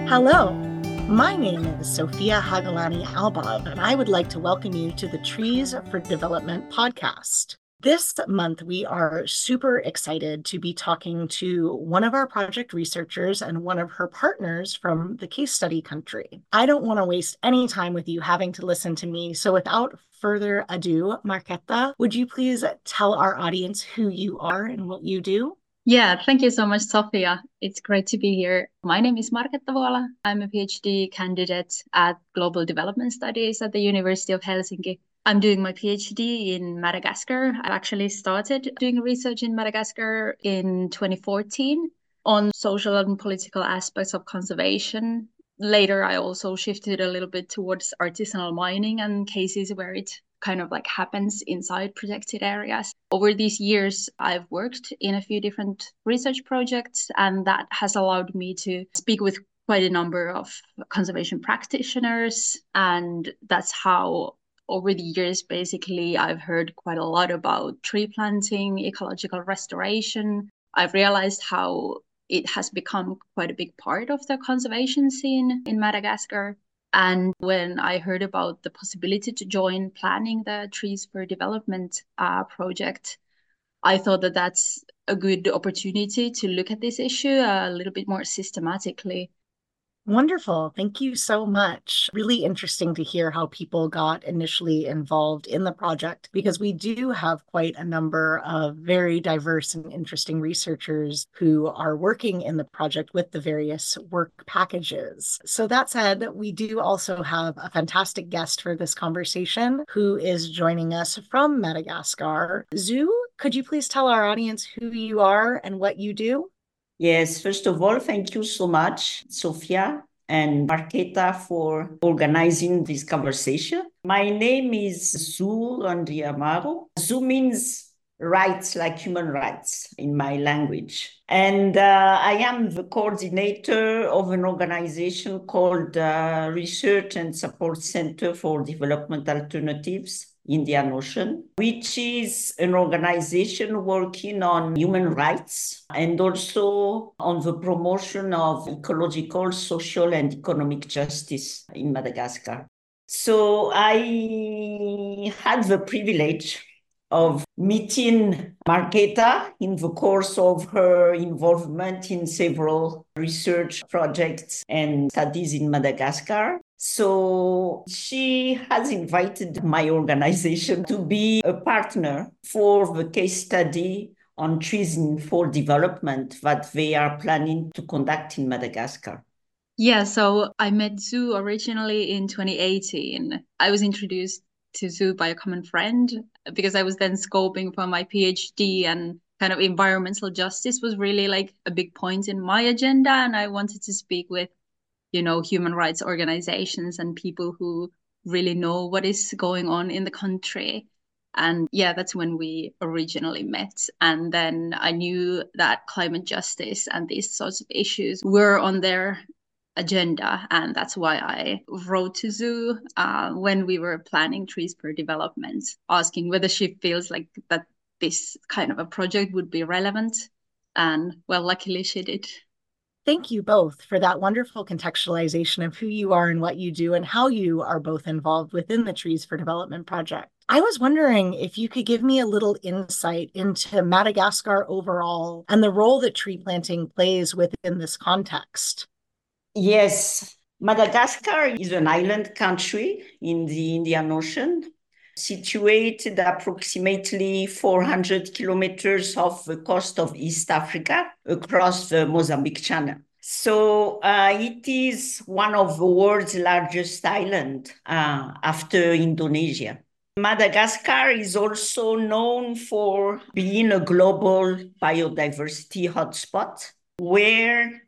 Hello, my name is Sophia Hagalani Albov, and I would like to welcome you to the Trees for Development podcast. This month, we are super excited to be talking to one of our project researchers and one of her partners from the case study country. I don't want to waste any time with you having to listen to me, so without further ado, Marketa, would you please tell our audience who you are and what you do? Yeah, thank you so much, Sophia. It's great to be here. My name is Marketta Vuola. I'm a PhD candidate at Global Development Studies at the University of Helsinki. I'm doing my PhD in Madagascar. I actually started doing research in Madagascar in 2014 on social and political aspects of conservation. Later, I also shifted a little bit towards artisanal mining and cases where it kind of like happens inside protected areas. Over these years, I've worked in a few different research projects, and that has allowed me to speak with quite a number of conservation practitioners. And that's how, over the years, basically, I've heard quite a lot about tree planting, ecological restoration. I've realized how it has become quite a big part of the conservation scene in Madagascar. And when I heard about the possibility to join planning the Trees for Development project, I thought that that's a good opportunity to look at this issue a little bit more systematically. Wonderful. Thank you so much. Really interesting to hear how people got initially involved in the project because we do have quite a number of very diverse and interesting researchers who are working in the project with the various work packages. So, that said, we do also have a fantastic guest for this conversation who is joining us from Madagascar. Zhu, could you please tell our audience who you are and what you do? Yes, first of all, thank you so much, Sofia and Marketa, for organizing this conversation. My name is Zu Andriamaro. Zu means rights, like human rights in my language. And I am the coordinator of an organization called Research and Support Center for Development Alternatives, Indian Ocean, which is an organization working on human rights and also on the promotion of ecological, social, and economic justice in Madagascar. So I had the privilege of meeting Marketa in the course of her involvement in several research projects and studies in Madagascar. So she has invited my organization to be a partner for the case study on trees for development that they are planning to conduct in Madagascar. Yeah, so I met Zu originally in 2018. I was introduced to Zu by a common friend because I was then scoping for my PhD, and kind of environmental justice was really like a big point in my agenda. And I wanted to speak with, human rights organizations and people who really know what is going on in the country. And yeah, that's when we originally met. And then I knew that climate justice and these sorts of issues were on their agenda. And that's why I wrote to Zu when we were planning Trees for Development, asking whether she feels like that this kind of a project would be relevant. And well, luckily she did. Thank you both for that wonderful contextualization of who you are and what you do and how you are both involved within the Trees for Development project. I was wondering if you could give me a little insight into Madagascar overall and the role that tree planting plays within this context. Yes, Madagascar is an island country in the Indian Ocean, situated approximately 400 kilometers off the coast of East Africa across the Mozambique Channel. So it is one of the world's largest islands after Indonesia. Madagascar is also known for being a global biodiversity hotspot where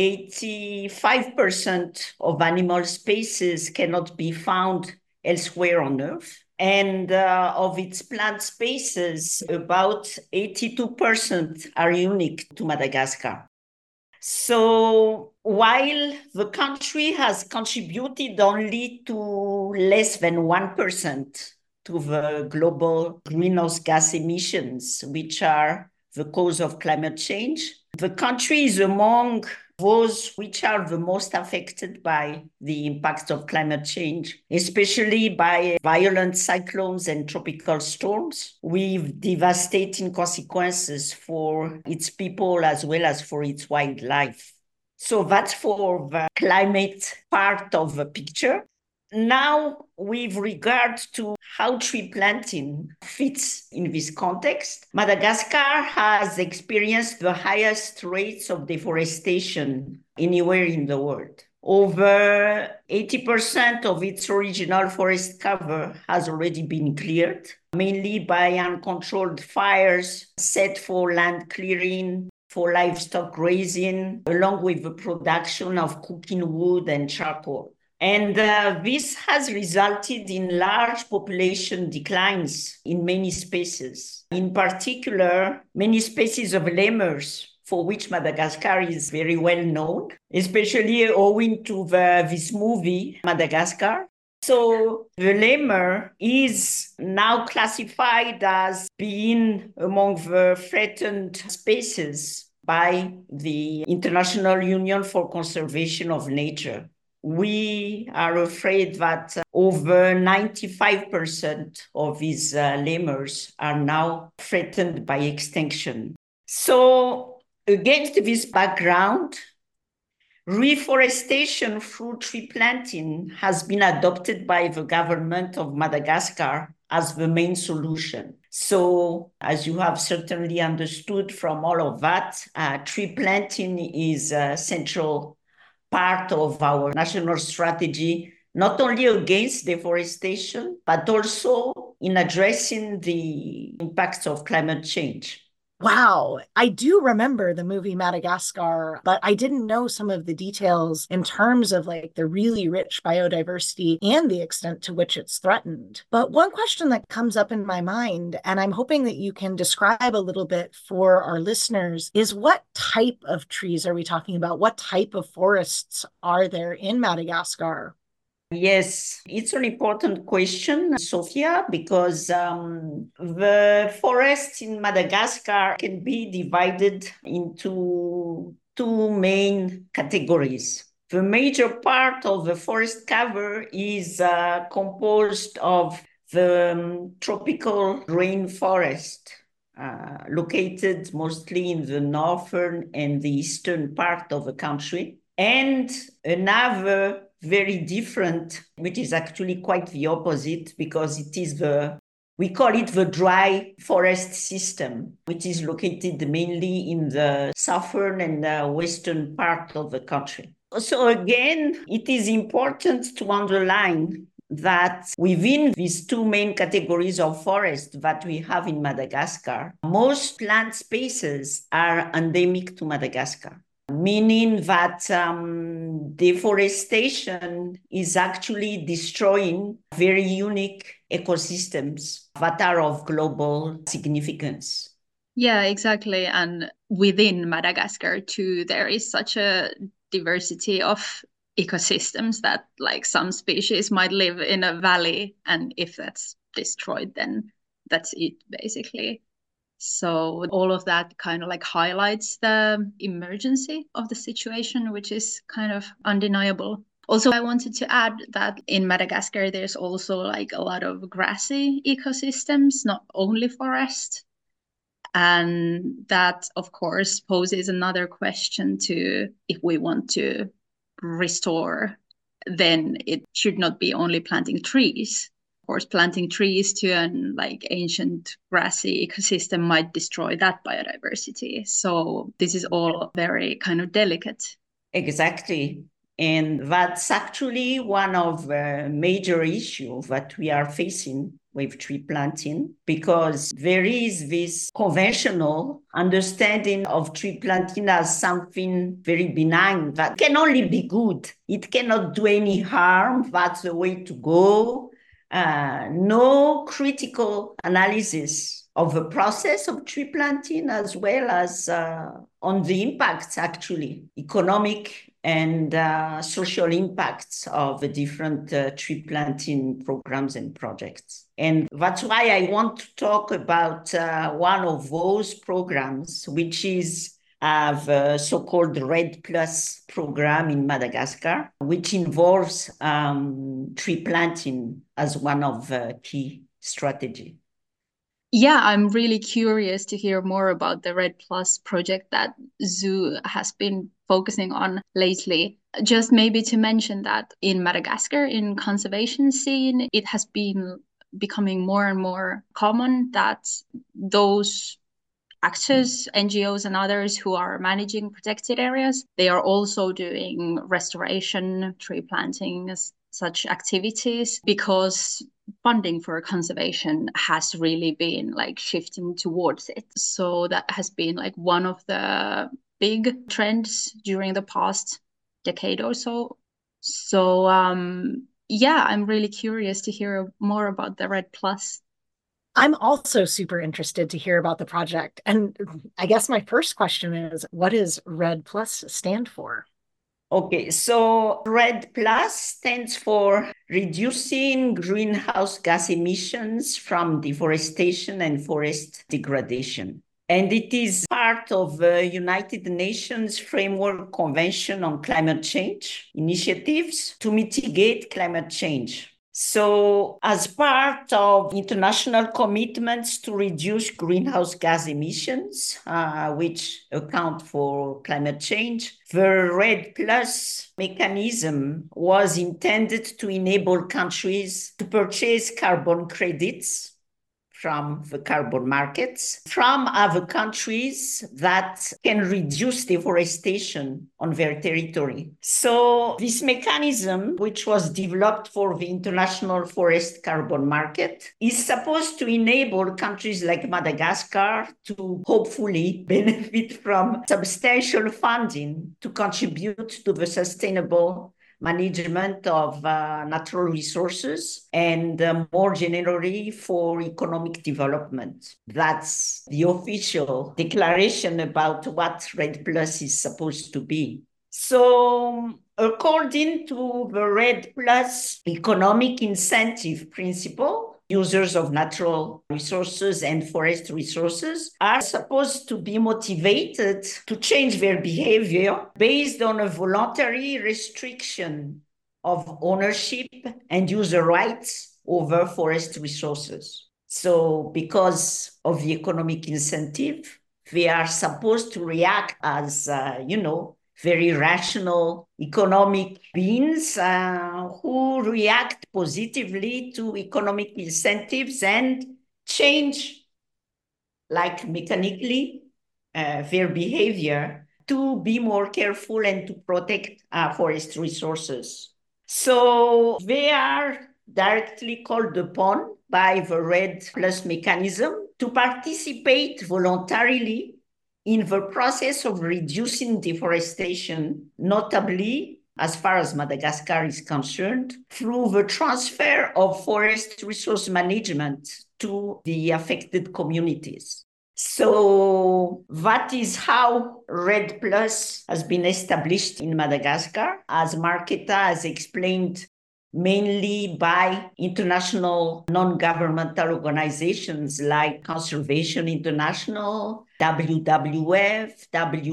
85% of animal species cannot be found elsewhere on Earth. And of its plant species, about 82% are unique to Madagascar. So while the country has contributed only to less than 1% to the global greenhouse gas emissions, which are the cause of climate change, the country is among those which are the most affected by the impacts of climate change, especially by violent cyclones and tropical storms, with devastating consequences for its people as well as for its wildlife. So that's for the climate part of the picture. Now, with regard to how tree planting fits in this context, Madagascar has experienced the highest rates of deforestation anywhere in the world. Over 80% of its original forest cover has already been cleared, mainly by uncontrolled fires set for land clearing, for livestock grazing, along with the production of cooking wood and charcoal. And this has resulted in large population declines in many species. In particular, many species of lemurs, for which Madagascar is very well known, especially owing to this movie, Madagascar. So the lemur is now classified as being among the threatened species by the International Union for Conservation of Nature. We are afraid that over 95% of these lemurs are now threatened by extinction. So against this background, reforestation through tree planting has been adopted by the government of Madagascar as the main solution. So, as you have certainly understood from all of that, tree planting is a central part of our national strategy, not only against deforestation, but also in addressing the impacts of climate change. Wow. I do remember the movie Madagascar, but I didn't know some of the details in terms of like the really rich biodiversity and the extent to which it's threatened. But one question that comes up in my mind, and I'm hoping that you can describe a little bit for our listeners, is what type of trees are we talking about? What type of forests are there in Madagascar? Yes, it's an important question, Sophia, because the forests in Madagascar can be divided into two main categories. The major part of the forest cover is composed of the tropical rainforest, located mostly in the northern and the eastern part of the country, and another very different, which is actually quite the opposite, because it is we call it the dry forest system, which is located mainly in the southern and western part of the country. So again, it is important to underline that within these two main categories of forest that we have in Madagascar, most plant species are endemic to Madagascar, meaning that deforestation is actually destroying very unique ecosystems that are of global significance. Yeah, exactly. And within Madagascar too, there is such a diversity of ecosystems that like some species might live in a valley, and if that's destroyed, then that's it basically. So all of that kind of like highlights the emergency of the situation, which is kind of undeniable. Also, I wanted to add that in Madagascar, there's also like a lot of grassy ecosystems, not only forest. And that, of course, poses another question to if we want to restore, then it should not be only planting trees. Of course, planting trees to an like ancient grassy ecosystem might destroy that biodiversity. So this is all very kind of delicate. Exactly. And that's actually one of the major issues that we are facing with tree planting, because there is this conventional understanding of tree planting as something very benign that can only be good. It cannot do any harm. That's the way to go. No critical analysis of the process of tree planting, as well as on the impacts, actually, economic and social impacts of the different tree planting programs and projects. And that's why I want to talk about one of those programs, which is have a so-called REDD+ program in Madagascar, which involves tree planting as one of the key strategy. Yeah, I'm really curious to hear more about the REDD+ project that Zoo has been focusing on lately. Just maybe to mention that in Madagascar, in conservation scene, it has been becoming more and more common that those actors, NGOs and others who are managing protected areas, they are also doing restoration, tree planting, such activities, because funding for conservation has really been like shifting towards it. So that has been like one of the big trends during the past decade or so. So yeah, I'm really curious to hear more about the REDD+. I'm also super interested to hear about the project. And I guess my first question is, what does REDD+ stand for? Okay, so REDD+ stands for Reducing Greenhouse Gas Emissions from Deforestation and Forest Degradation. And it is part of the United Nations Framework Convention on Climate Change initiatives to mitigate climate change. So, as part of international commitments to reduce greenhouse gas emissions, which account for climate change, the REDD+ mechanism was intended to enable countries to purchase carbon credits from the carbon markets from other countries that can reduce deforestation on their territory. So this mechanism, which was developed for the international forest carbon market, is supposed to enable countries like Madagascar to hopefully benefit from substantial funding to contribute to the sustainable management of natural resources, and more generally for economic development. That's the official declaration about what REDD+ is supposed to be. So, according to the REDD+ economic incentive principle, users of natural resources and forest resources are supposed to be motivated to change their behavior based on a voluntary restriction of ownership and user rights over forest resources. So because of the economic incentive, they are supposed to react as, very rational economic beings who react positively to economic incentives and change, like mechanically, their behavior to be more careful and to protect forest resources. So they are directly called upon by the REDD+ mechanism to participate voluntarily in the process of reducing deforestation, notably, as far as Madagascar is concerned, through the transfer of forest resource management to the affected communities. So that is how REDD+ has been established in Madagascar, as Marketa has explained, mainly by international non-governmental organizations like Conservation International, WWF,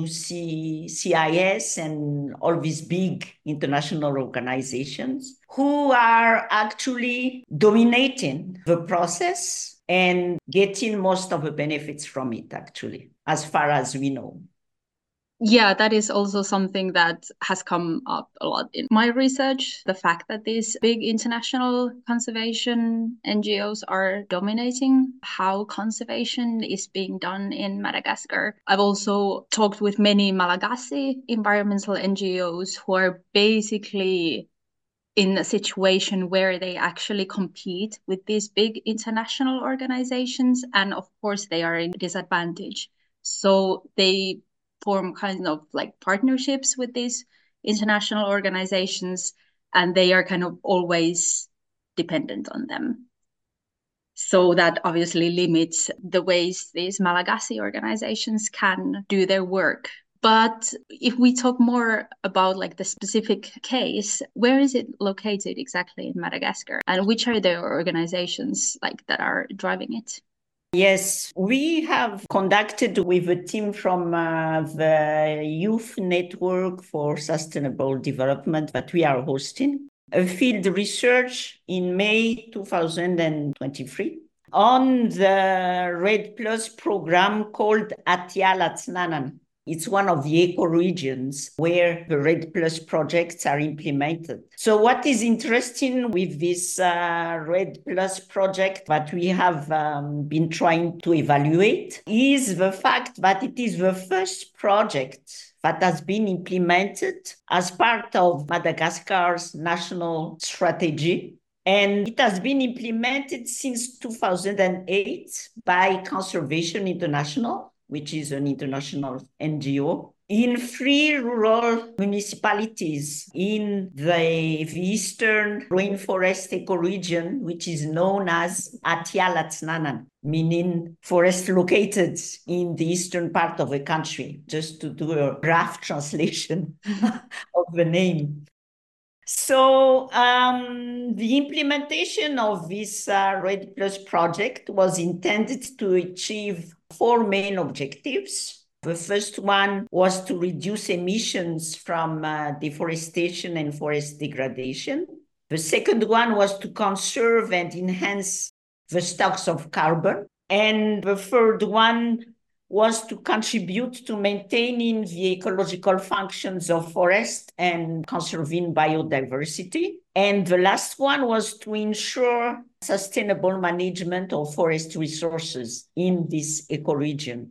WCCIS, and all these big international organizations who are actually dominating the process and getting most of the benefits from it, actually, as far as we know. Yeah, that is also something that has come up a lot in my research. The fact that these big international conservation NGOs are dominating how conservation is being done in Madagascar. I've also talked with many Malagasy environmental NGOs who are basically in a situation where they actually compete with these big international organizations. And of course, they are in disadvantage. So they form kind of like partnerships with these international organizations, and they are kind of always dependent on them. So that obviously limits the ways these Malagasy organizations can do their work. But if we talk more about like the specific case, where is it located exactly in Madagascar? And which are the organizations like that are driving it? Yes, we have conducted with a team from the Youth Network for Sustainable Development that we are hosting a field research in May 2023 on the REDD Plus program called Atialatsnanan. It's one of the ecoregions where the REDD Plus projects are implemented. So what is interesting with this REDD Plus project that we have been trying to evaluate is the fact that it is the first project that has been implemented as part of Madagascar's national strategy. And it has been implemented since 2008 by Conservation International, which is an international NGO, in 3 rural municipalities in the eastern rainforest ecoregion, which is known as Atialatsnanan, meaning forest located in the eastern part of the country, just to do a rough translation of the name. So the implementation of this REDD Plus project was intended to achieve 4 main objectives. The first one was to reduce emissions from deforestation and forest degradation. The second one was to conserve and enhance the stocks of carbon. And the third one was to contribute to maintaining the ecological functions of forest and conserving biodiversity. And the last one was to ensure sustainable management of forest resources in this ecoregion.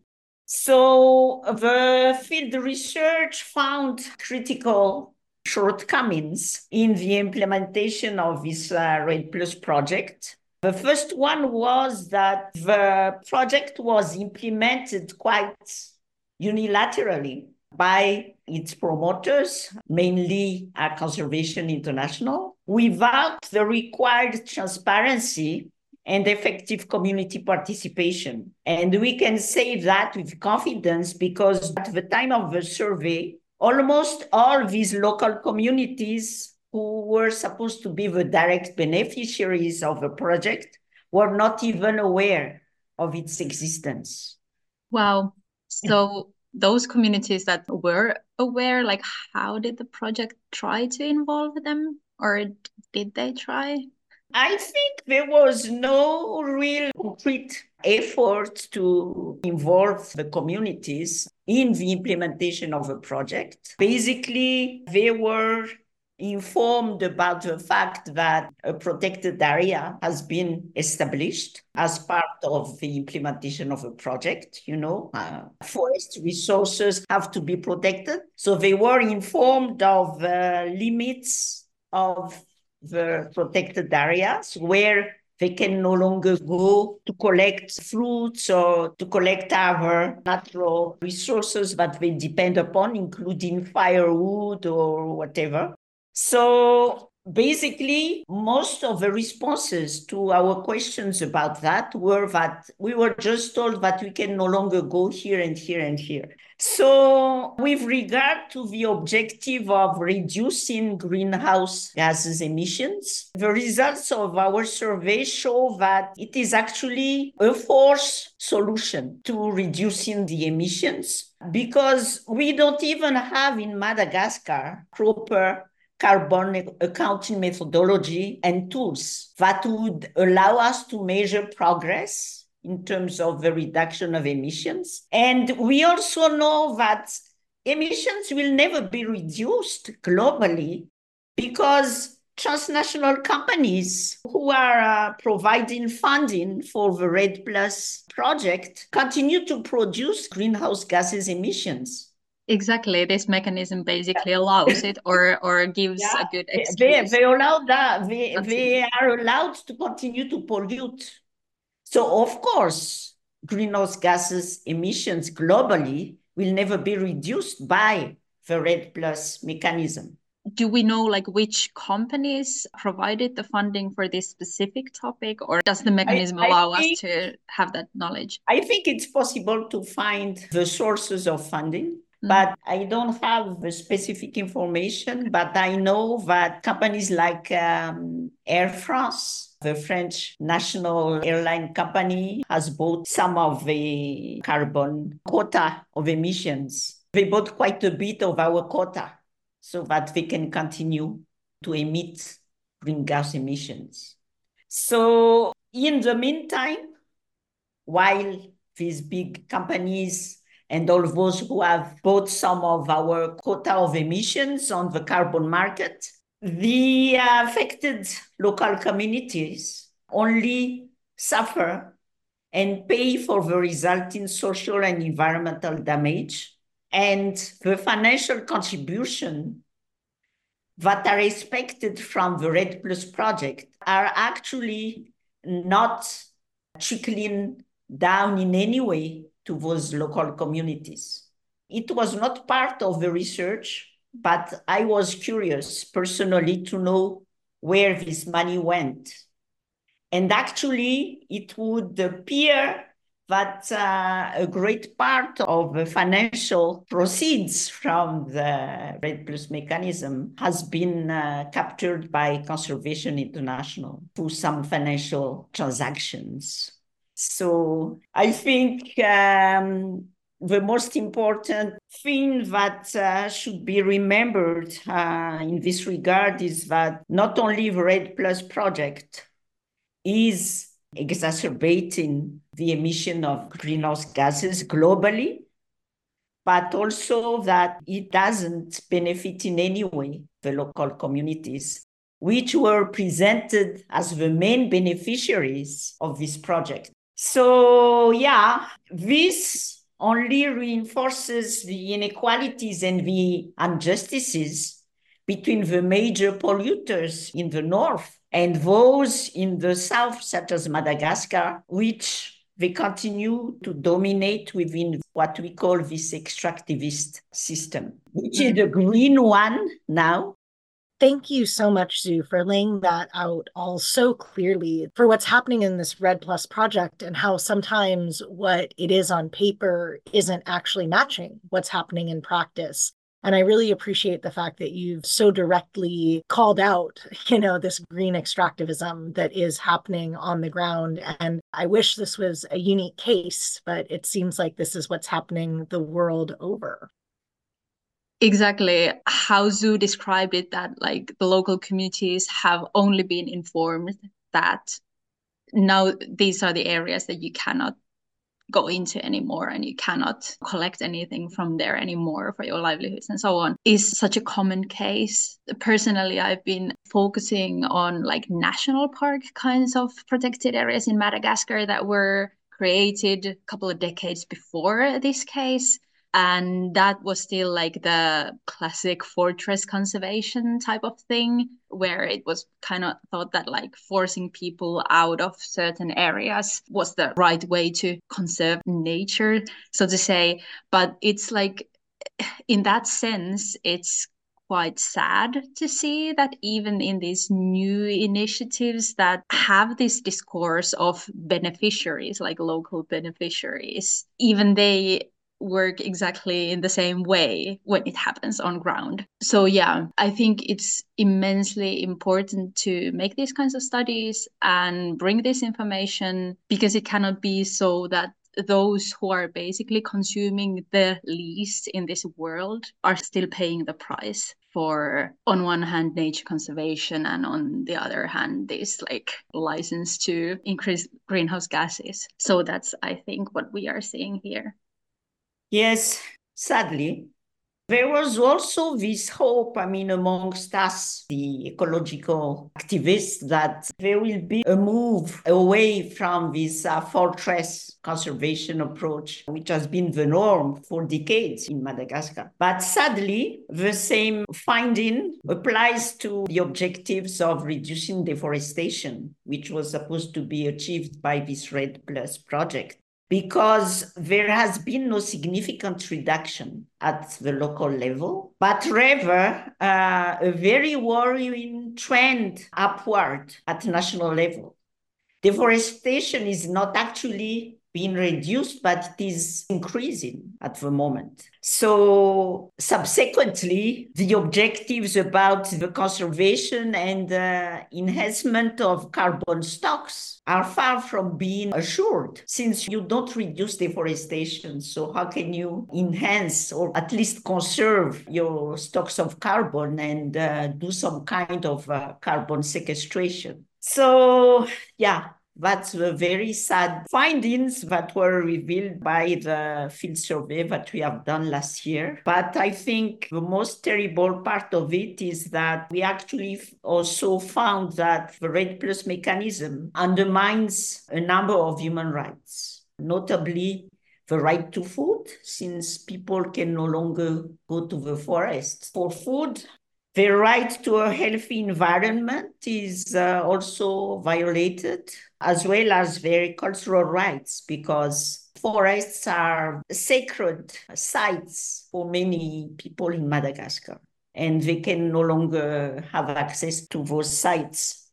So the field research found critical shortcomings in the implementation of this REDD Plus project. The first one was that the project was implemented quite unilaterally by its promoters, mainly Conservation International, without the required transparency and effective community participation. And we can say that with confidence because at the time of the survey, almost all these local communities who were supposed to be the direct beneficiaries of the project were not even aware of its existence. Wow. So those communities that were aware, like how did the project try to involve them, or did they try? I think there was no real concrete effort to involve the communities in the implementation of a project. Basically, they were informed about the fact that a protected area has been established as part of the implementation of a project. Forest resources have to be protected. So they were informed of the limits of the protected areas where they can no longer go to collect fruits or to collect other natural resources that they depend upon, including firewood or whatever. So basically, most of the responses to our questions about that were that we were just told that we can no longer go here and here and here. So with regard to the objective of reducing greenhouse gases emissions, the results of our survey show that it is actually a forced solution to reducing the emissions because we don't even have in Madagascar proper carbon accounting methodology and tools that would allow us to measure progress in terms of the reduction of emissions. And we also know that emissions will never be reduced globally because transnational companies who are providing funding for the REDD Plus project continue to produce greenhouse gases emissions. Exactly. This mechanism basically allows it or gives a good excuse. They allow that. They are allowed to continue to pollute. So, of course, greenhouse gases emissions globally will never be reduced by the REDD Plus mechanism. Do we know which companies provided the funding for this specific topic, or does the mechanism allow us to have that knowledge? I think it's possible to find the sources of funding, but I don't have the specific information. But I know that companies like Air France, the French national airline company has bought some of the carbon quota of emissions. They bought quite a bit of our quota so that they can continue to emit greenhouse emissions. So in the meantime, while these big companies and all those who have bought some of our quota of emissions on the carbon market, the affected local communities only suffer and pay for the resulting social and environmental damage, and the financial contribution that are expected from the REDD+ project are actually not trickling down in any way to those local communities. It was not part of the research, but I was curious personally to know where this money went. And actually, it would appear that a great part of the financial proceeds from the REDD+ mechanism has been captured by Conservation International through some financial transactions. So I think the most important thing that should be remembered in this regard is that not only the REDD+ project is exacerbating the emission of greenhouse gases globally, but also that it doesn't benefit in any way the local communities, which were presented as the main beneficiaries of this project. So yeah, this only reinforces the inequalities and the injustices between the major polluters in the north and those in the south, such as Madagascar, which they continue to dominate within what we call this extractivist system, which is the green one now. Thank you so much, Zoo, for laying that out all so clearly for what's happening in this REDD+ project and how sometimes what it is on paper isn't actually matching what's happening in practice. And I really appreciate the fact that you've so directly called out, this green extractivism that is happening on the ground. And I wish this was a unique case, but it seems like this is what's happening the world over. Exactly how Zoo described it, that like the local communities have only been informed that now these are the areas that you cannot go into anymore and you cannot collect anything from there anymore for your livelihoods and so on, is such a common case. Personally, I've been focusing on like national park kinds of protected areas in Madagascar that were created a couple of decades before this case. And that was still like the classic fortress conservation type of thing, where it was kind of thought that like forcing people out of certain areas was the right way to conserve nature, so to say. But it's like, in that sense, it's quite sad to see that even in these new initiatives that have this discourse of beneficiaries, like local beneficiaries, even they work exactly in the same way when it happens on ground. So yeah, I think it's immensely important to make these kinds of studies and bring this information, because it cannot be so that those who are basically consuming the least in this world are still paying the price for, on one hand, nature conservation, and on the other hand, this like license to increase greenhouse gases. So that's, I think, what we are seeing here. Yes, sadly. There was also this hope, amongst us, the ecological activists, that there will be a move away from this fortress conservation approach, which has been the norm for decades in Madagascar. But sadly, the same finding applies to the objectives of reducing deforestation, which was supposed to be achieved by this REDD+ project, because there has been no significant reduction at the local level, but rather a very worrying trend upward at national level. Deforestation is not actually been reduced, but it is increasing at the moment. So subsequently, the objectives about the conservation and enhancement of carbon stocks are far from being assured, since you don't reduce deforestation. So how can you enhance or at least conserve your stocks of carbon and do some kind of carbon sequestration? So yeah, that's the very sad findings that were revealed by the field survey that we have done last year. But I think the most terrible part of it is that we actually also found that the REDD+ mechanism undermines a number of human rights, notably the right to food, since people can no longer go to the forest for food. The right to a healthy environment is also violated, as well as their cultural rights, because forests are sacred sites for many people in Madagascar, and they can no longer have access to those sites.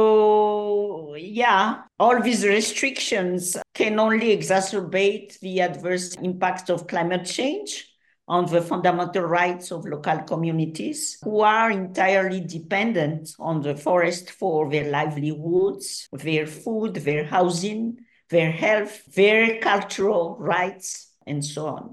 So, yeah, all these restrictions can only exacerbate the adverse impact of climate change on the fundamental rights of local communities who are entirely dependent on the forest for their livelihoods, their food, their housing, their health, their cultural rights, and so on.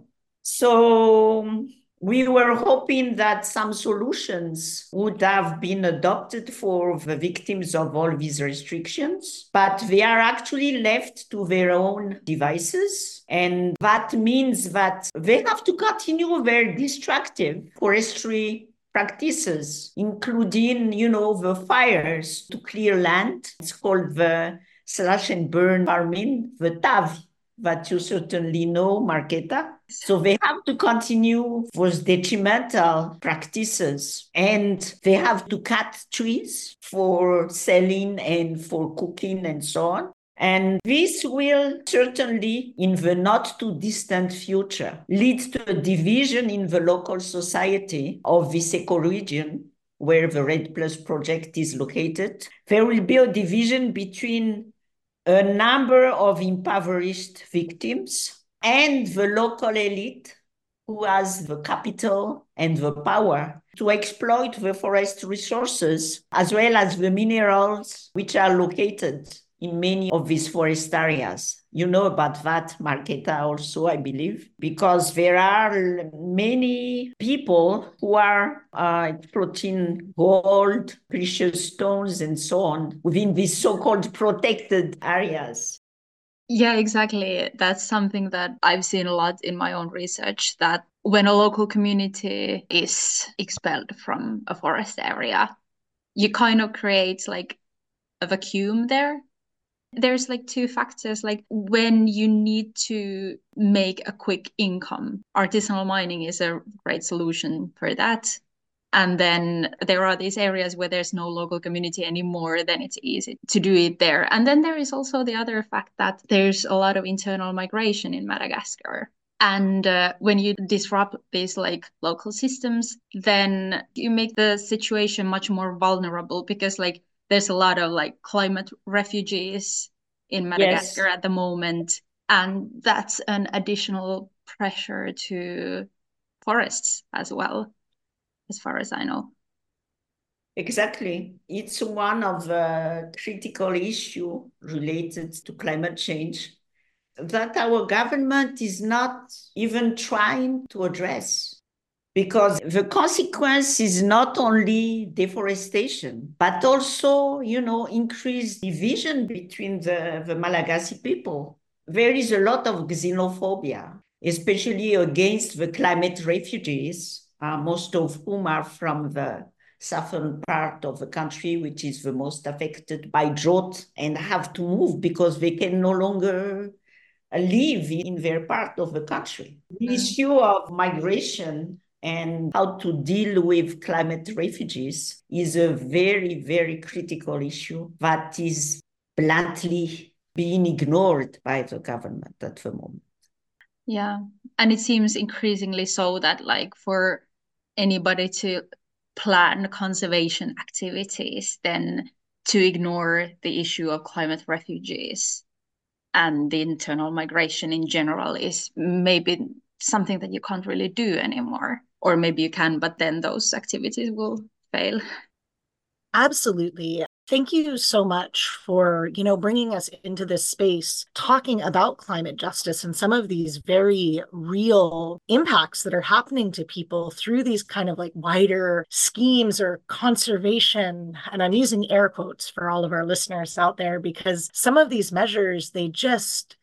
So we were hoping that some solutions would have been adopted for the victims of all these restrictions, but they are actually left to their own devices. And that means that they have to continue their destructive forestry practices, including, the fires to clear land. It's called the slash and burn farming, the TAV, that you certainly know, Marketa. So they have to continue those detrimental practices, and they have to cut trees for selling and for cooking and so on. And this will certainly, in the not too distant future, lead to a division in the local society of this ecoregion where the REDD+ project is located. There will be a division between a number of impoverished victims and the local elite who has the capital and the power to exploit the forest resources, as well as the minerals which are located in many of these forest areas. You know about that, Marketa, also, I believe, because there are many people who are exploiting gold, precious stones, and so on within these so-called protected areas. Yeah, exactly. That's something that I've seen a lot in my own research, that when a local community is expelled from a forest area, you kind of create like a vacuum there. There's like two factors, like when you need to make a quick income, artisanal mining is a great solution for that. And then there are these areas where there's no local community anymore, then it's easy to do it there. And then there is also the other fact that there's a lot of internal migration in Madagascar. And when you disrupt these like local systems, then you make the situation much more vulnerable, because like there's a lot of like climate refugees in Madagascar Yes. at the moment. And that's an additional pressure to forests as well, as far as I know. Exactly. It's one of the critical issues related to climate change that our government is not even trying to address. Because the consequence is not only deforestation, but also, increased division between the Malagasy people. There is a lot of xenophobia, especially against the climate refugees, most of whom are from the southern part of the country, which is the most affected by drought, and have to move because they can no longer live in their part of the country. The issue of migration and how to deal with climate refugees is a very, very critical issue that is bluntly being ignored by the government at the moment. Yeah. And it seems increasingly so that like for anybody to plan conservation activities, then to ignore the issue of climate refugees. and the internal migration in general is maybe something that you can't really do anymore. Or maybe you can, but then those activities will fail. Absolutely. Thank you so much for, bringing us into this space, talking about climate justice and some of these very real impacts that are happening to people through these kind of like wider schemes or conservation. And I'm using air quotes for all of our listeners out there, because some of these measures, they just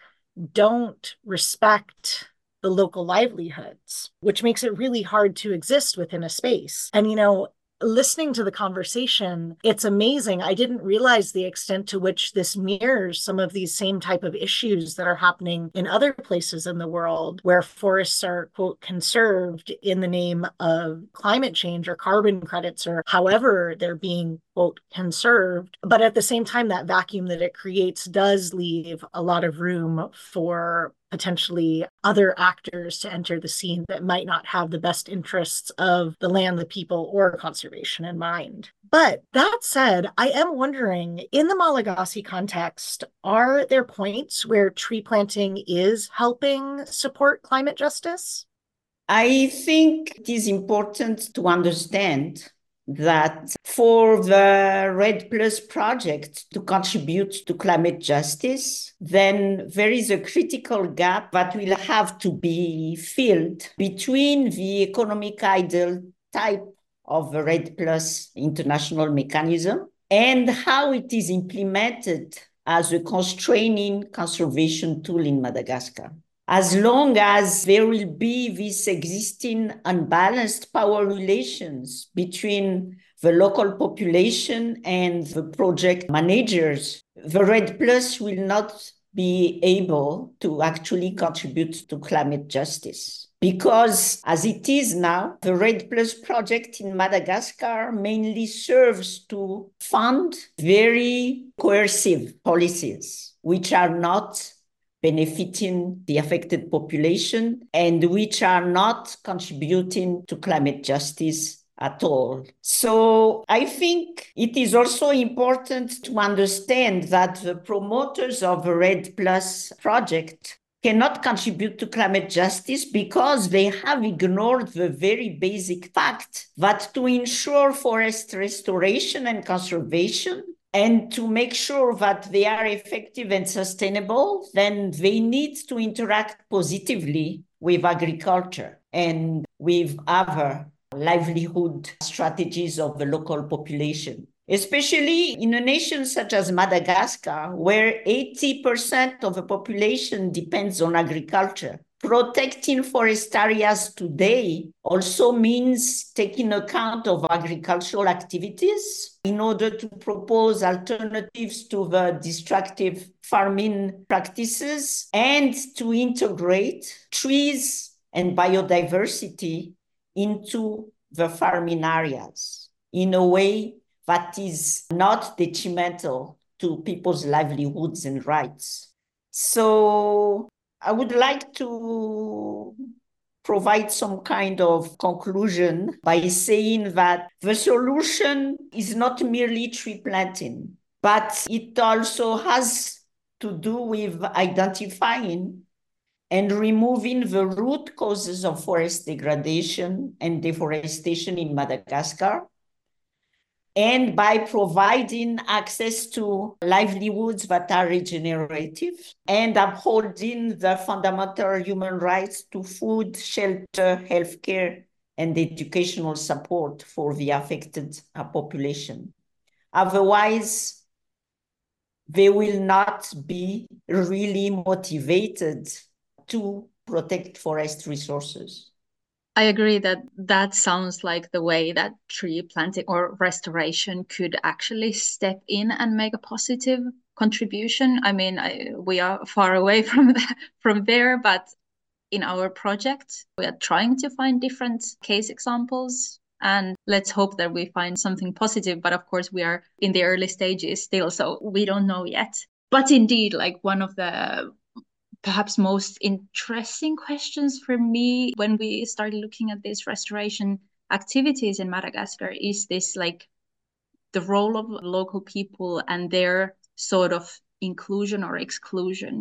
don't respect the local livelihoods, which makes it really hard to exist within a space. And, listening to the conversation, it's amazing. I didn't realize the extent to which this mirrors some of these same type of issues that are happening in other places in the world where forests are, quote, conserved in the name of climate change or carbon credits or however they're being, quote, conserved. But at the same time, that vacuum that it creates does leave a lot of room for potentially other actors to enter the scene that might not have the best interests of the land, the people, or conservation in mind. But that said, I am wondering, in the Malagasy context, are there points where tree planting is helping support climate justice? I think it is important to understand that for the REDD+ project to contribute to climate justice, then there is a critical gap that will have to be filled between the economic idle type of the REDD+ international mechanism and how it is implemented as a constraining conservation tool in Madagascar. As long as there will be this existing unbalanced power relations between the local population and the project managers, the REDD+ will not be able to actually contribute to climate justice. Because as it is now, the REDD+ project in Madagascar mainly serves to fund very coercive policies, which are not benefiting the affected population and which are not contributing to climate justice at all. So I think it is also important to understand that the promoters of the REDD+ project cannot contribute to climate justice because they have ignored the very basic fact that to ensure forest restoration and conservation, and to make sure that they are effective and sustainable, then they need to interact positively with agriculture and with other livelihood strategies of the local population. Especially in a nation such as Madagascar, where 80% of the population depends on agriculture. Protecting forest areas today also means taking account of agricultural activities in order to propose alternatives to the destructive farming practices and to integrate trees and biodiversity into the farming areas in a way that is not detrimental to people's livelihoods and rights. So I would like to provide some kind of conclusion by saying that the solution is not merely tree planting, but it also has to do with identifying and removing the root causes of forest degradation and deforestation in Madagascar, and by providing access to livelihoods that are regenerative and upholding the fundamental human rights to food, shelter, healthcare, and educational support for the affected population. Otherwise, they will not be really motivated to protect forest resources. I agree that that sounds like the way that tree planting or restoration could actually step in and make a positive contribution. I mean, we are far away from from there, but in our project, we are trying to find different case examples. And let's hope that we find something positive. But of course, we are in the early stages still, so we don't know yet. But indeed, like one of the perhaps most interesting questions for me when we started looking at these restoration activities in Madagascar is this, like, the role of local people and their sort of inclusion or exclusion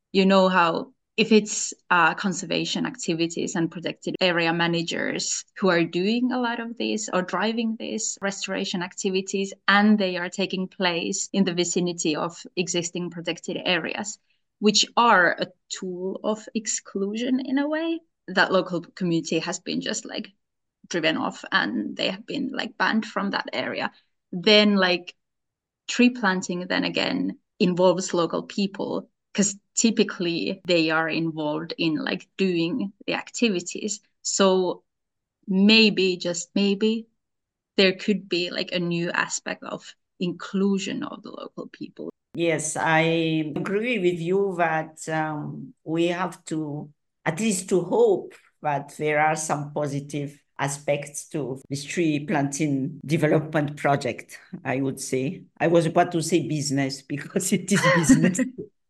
You know how if it's conservation activities and protected area managers who are doing a lot of this or driving these restoration activities, and they are taking place in the vicinity of existing protected areas, which are a tool of exclusion in a way, that local community has been just like driven off and they have been like banned from that area. Then like tree planting then again involves local people, because typically they are involved in like doing the activities. So maybe, just maybe, there could be like a new aspect of inclusion of the local people. Yes, I agree with you that we have to, at least to hope that there are some positive aspects to this tree planting development project, I would say. I was about to say business because it is business.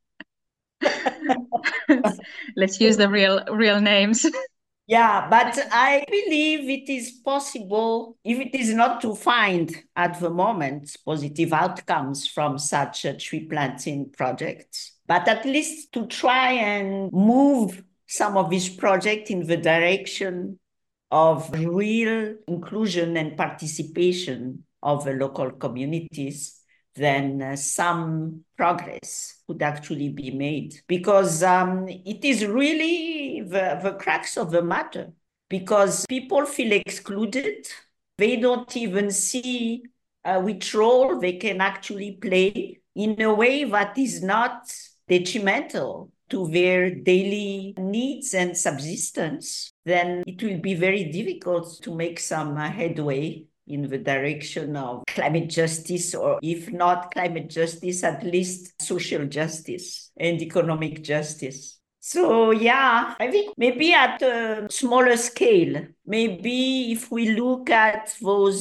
Let's use the real names. Yeah, but I believe it is possible, if it is not to find at the moment positive outcomes from such a tree planting project, but at least to try and move some of this project in the direction of real inclusion and participation of the local communities, then some progress could actually be made. Because it is really the crux of the matter. Because people feel excluded. They don't even see which role they can actually play in a way that is not detrimental to their daily needs and subsistence. Then it will be very difficult to make some headway in the direction of climate justice, or if not climate justice, at least social justice and economic justice. So yeah, I think maybe at a smaller scale, maybe if we look at those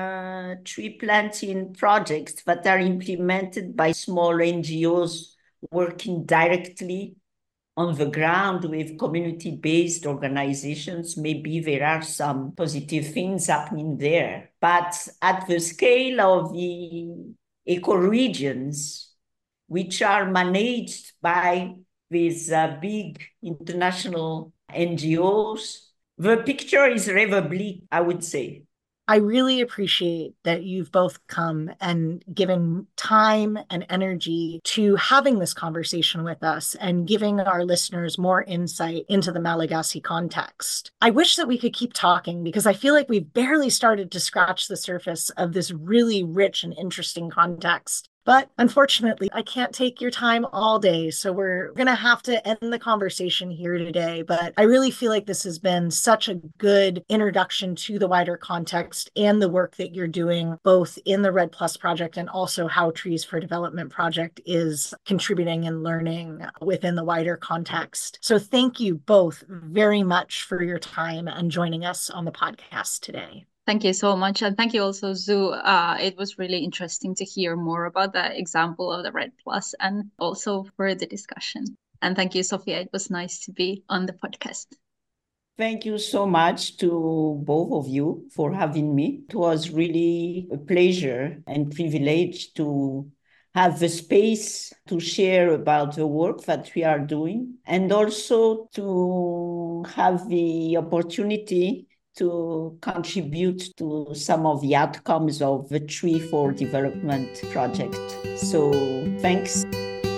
tree planting projects that are implemented by small NGOs working directly on the ground with community-based organizations, maybe there are some positive things happening there. But at the scale of the ecoregions, which are managed by these big international NGOs, the picture is rather bleak, I would say. I really appreciate that you've both come and given time and energy to having this conversation with us and giving our listeners more insight into the Malagasy context. I wish that we could keep talking because I feel like we've barely started to scratch the surface of this really rich and interesting context. But unfortunately, I can't take your time all day. So we're going to have to end the conversation here today. But I really feel like this has been such a good introduction to the wider context and the work that you're doing, both in the REDD+ project and also how Trees for Development project is contributing and learning within the wider context. So thank you both very much for your time and joining us on the podcast today. Thank you so much. And thank you also, Zoo. It was really interesting to hear more about the example of the REDD+ and also for the discussion. And thank you, Sophia. It was nice to be on the podcast. Thank you so much to both of you for having me. It was really a pleasure and privilege to have the space to share about the work that we are doing, and also to have the opportunity to contribute to some of the outcomes of the Tree for Development project. So thanks.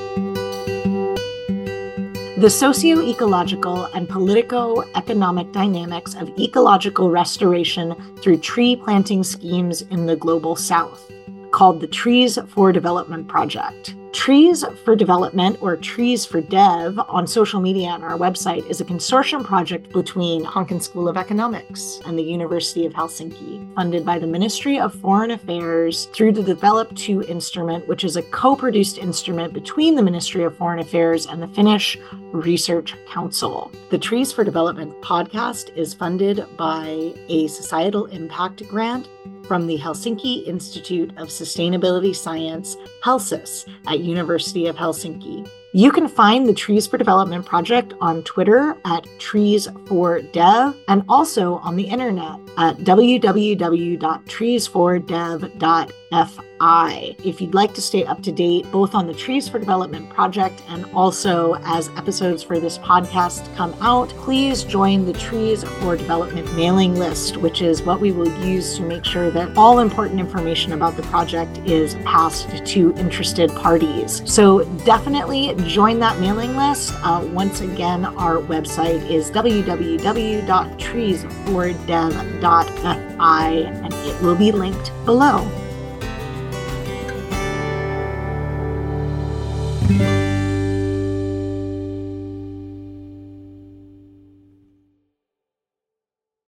The socio-ecological and politico-economic dynamics of ecological restoration through tree planting schemes in the Global South, called the Trees for Development project. Trees for Development, or Trees for Dev, on social media and our website is a consortium project between Hanken School of Economics and the University of Helsinki, funded by the Ministry of Foreign Affairs through the Develop2 instrument, which is a co-produced instrument between the Ministry of Foreign Affairs and the Finnish Research Council. The Trees for Development podcast is funded by a societal impact grant from the Helsinki Institute of Sustainability Science, HELSIS, at University of Helsinki. You can find the Trees for Development project on Twitter at Trees4Dev and also on the internet at www.treesfordev.fi. If you'd like to stay up to date both on the Trees for Development project and also as episodes for this podcast come out, please join the Trees for Development mailing list, which is what we will use to make sure that all important information about the project is passed to interested parties. So definitely join that mailing list. Once again, our website is www.treesfordev.fi, and it will be linked below.